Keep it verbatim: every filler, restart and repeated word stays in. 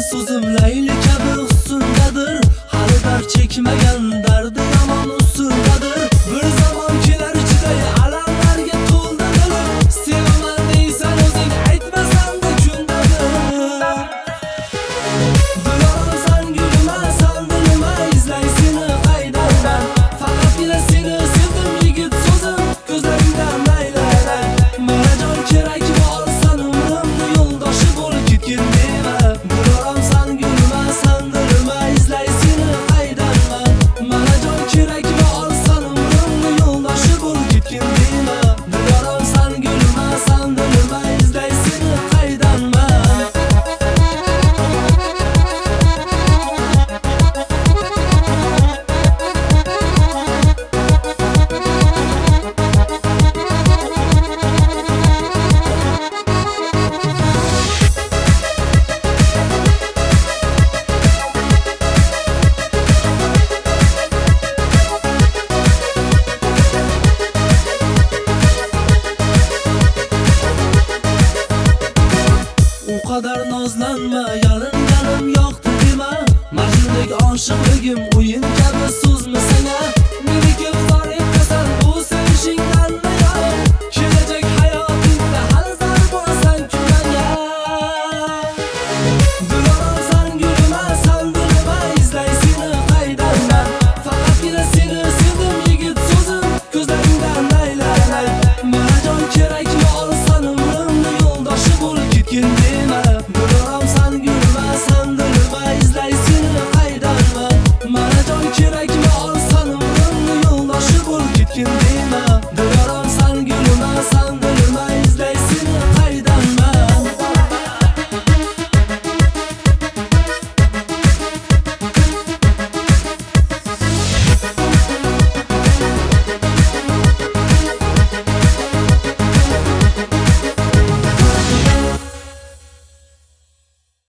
so'zim layli kabi husndadir, hali dard chekmagan dardi yomon usuldadir. Bir zamon kelar ichida alamlarga to'ldi dilim, sevaman deysan o'zing aytmasanda kundadir. Bilasan gulima, san dilima, izlay seni qaydanman, faqatgina seni sevdim yigit, so'zim ko'zlaringdan aylanay. Manajon kerak bo'lsan umrimni yo'ldoshi bo'lib ketgin dema. Bilasan gulima, san dilima, izlay seni qaydanman, manajon kerak bo'lsan umrimni yo'ldoshi bo'lib ketgin dema. Bilasan gulima, san dilima, izlay seni qaydanman. U qadar nozlanma, yalinganim yo'qdi dema. Majnundek oshiqligim o'yin kabi so'zmi